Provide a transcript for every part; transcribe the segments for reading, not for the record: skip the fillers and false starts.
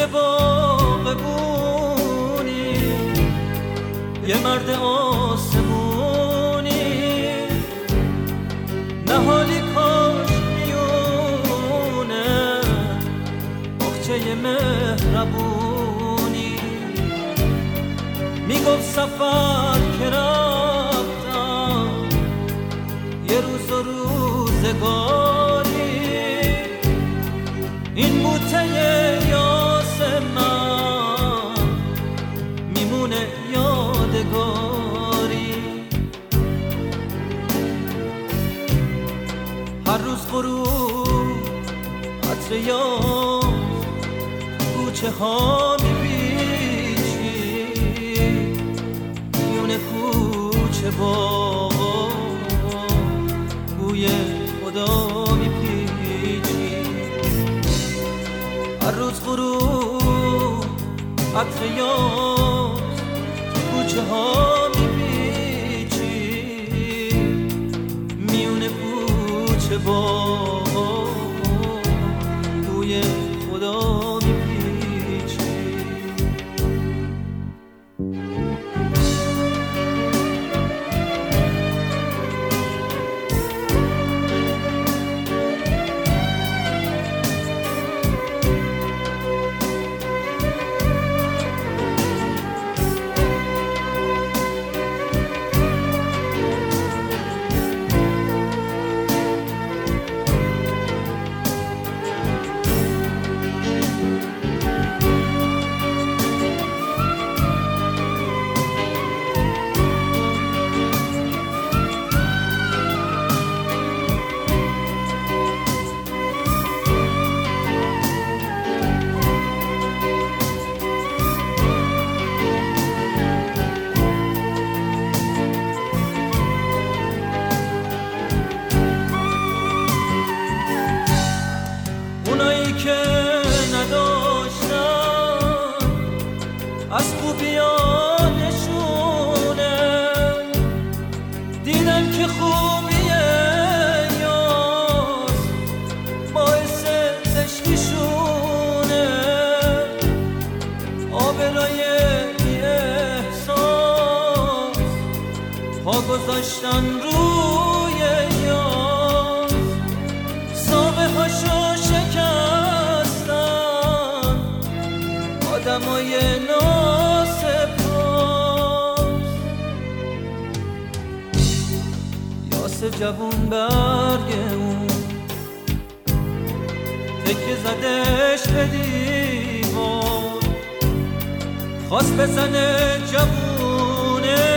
توی باغبونی، یه مرد آسمونی، نهالی کاش میونه بخچه مهربونی. میگفت سفر که رفتم یه روز و روزگاری، این بوته یاس من میمونه یادگاری. هر روز غروب عطر یاس کوچه ها میپیچی، میونه کوچه باغا بوی خدا میپیچی. هر روز غروب عطر یاس کوچه ها میپیچی، میونه کوچه باغا بوی خدا میپیچی. اونایی که نداشتن از خوبیانشونه، دیدن که خوبیه یاس باعث زشتیشونه. آبرای بی احساس پا گذاشتن روی یاس، ساقه هاشو شکستن آدمای ناسپاس. یاس جوون برگ اون تکه زدش به دیوار، خواست بزنه جوونه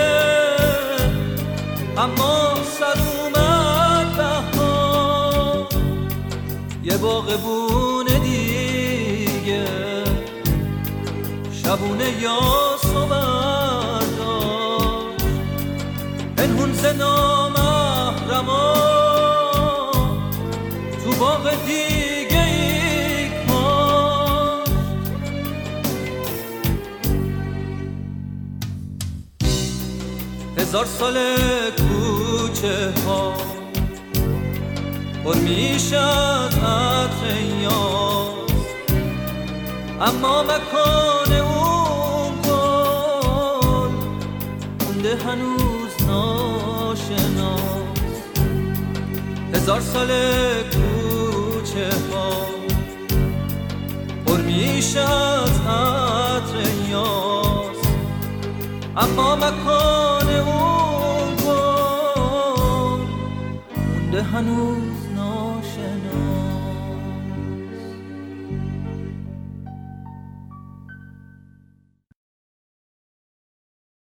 اما سر اومد بهار. یه باغبونه دیگه شبونه یاسو برداشت، پنهون ز نامحرما تو باغ دیگه ای کاشت. 1000 ساله کوچه ها پر میشه از عطر یاس، اما مکان اون گل مونده هنوز ناشناس. 1000 ساله کوچه ها پر میشه از عطر یاس، اما مکان اون گل مونده هنوز